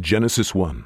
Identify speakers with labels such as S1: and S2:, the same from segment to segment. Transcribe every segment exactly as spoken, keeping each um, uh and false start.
S1: Genesis one.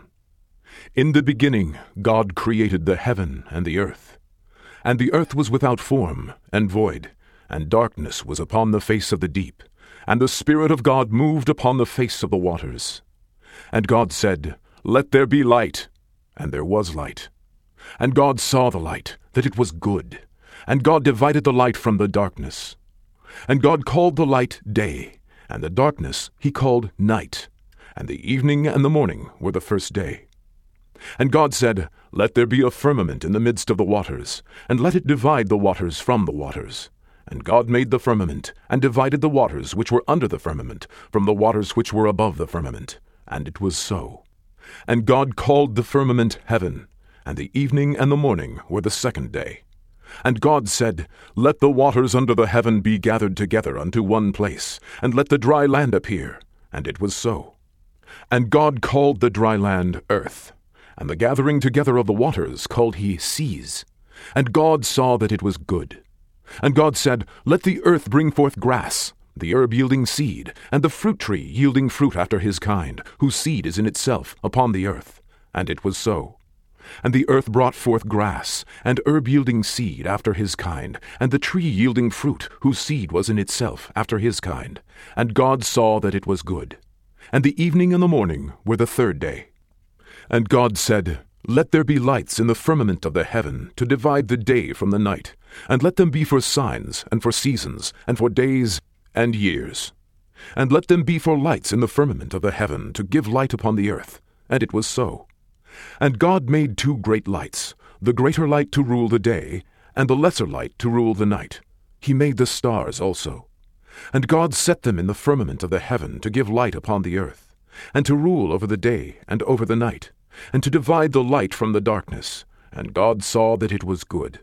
S1: In the beginning God created the heaven and the earth. And the earth was without form and void, and darkness was upon the face of the deep, and the Spirit of God moved upon the face of the waters. And God said, Let there be light. And there was light. And God saw the light, that it was good. And God divided the light from the darkness. And God called the light day, and the darkness he called night. And the evening and the morning were the first day. And God said, Let there be a firmament in the midst of the waters, and let it divide the waters from the waters. And God made the firmament, and divided the waters which were under the firmament from the waters which were above the firmament. And it was so. And God called the firmament heaven, and the evening and the morning were the second day. And God said, Let the waters under the heaven be gathered together unto one place, and let the dry land appear. And it was so. And God called the dry land earth, and the gathering together of the waters called he seas. And God saw that it was good. And God said, Let the earth bring forth grass, the herb yielding seed, and the fruit tree yielding fruit after his kind, whose seed is in itself upon the earth. And it was so. And the earth brought forth grass, and herb yielding seed after his kind, and the tree yielding fruit, whose seed was in itself after his kind. And God saw that it was good. And the evening and the morning were the third day. And God said, Let there be lights in the firmament of the heaven, to divide the day from the night, and let them be for signs, and for seasons, and for days and years. And let them be for lights in the firmament of the heaven, to give light upon the earth. And it was so. And God made two great lights, the greater light to rule the day, and the lesser light to rule the night. He made the stars also. And God set them in the firmament of the heaven to give light upon the earth, and to rule over the day and over the night, and to divide the light from the darkness. And God saw that it was good.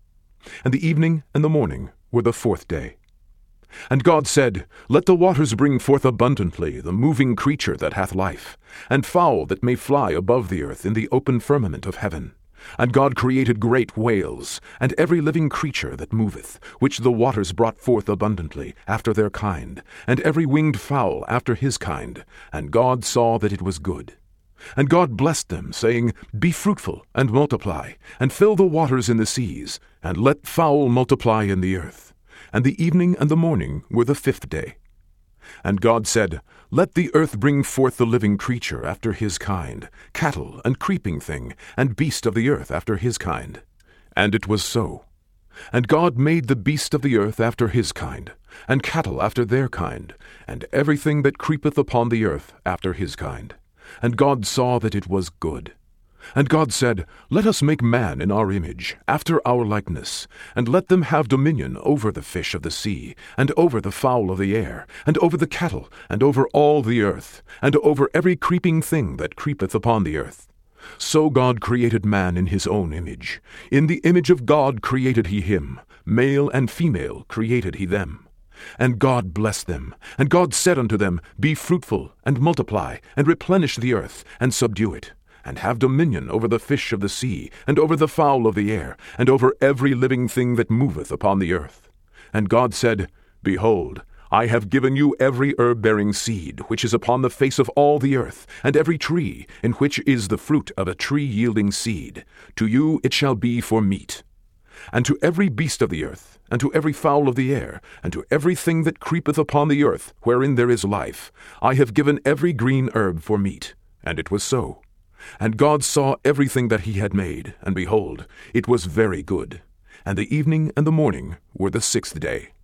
S1: And the evening and the morning were the fourth day. And God said, Let the waters bring forth abundantly the moving creature that hath life, and fowl that may fly above the earth in the open firmament of heaven. And God created great whales, and every living creature that moveth, which the waters brought forth abundantly, after their kind, and every winged fowl after his kind. And God saw that it was good. And God blessed them, saying, Be fruitful, and multiply, and fill the waters in the seas, and let fowl multiply in the earth. And the evening and the morning were the fifth day. And God said, Let the earth bring forth the living creature after his kind, cattle, and creeping thing, and beast of the earth after his kind. And it was so. And God made the beast of the earth after his kind, and cattle after their kind, and everything that creepeth upon the earth after his kind. And God saw that it was good. And God said, Let us make man in our image, after our likeness, and let them have dominion over the fish of the sea, and over the fowl of the air, and over the cattle, and over all the earth, and over every creeping thing that creepeth upon the earth. So God created man in his own image. In the image of God created he him, male and female created he them. And God blessed them, and God said unto them, Be fruitful, and multiply, and replenish the earth, and subdue it. And have dominion over the fish of the sea, and over the fowl of the air, and over every living thing that moveth upon the earth. And God said, Behold, I have given you every herb-bearing seed, which is upon the face of all the earth, and every tree, in which is the fruit of a tree yielding seed. To you it shall be for meat. And to every beast of the earth, and to every fowl of the air, and to every thing that creepeth upon the earth, wherein there is life, I have given every green herb for meat. And it was so. And God saw everything that he had made, and behold, it was very good. And the evening and the morning were the sixth day.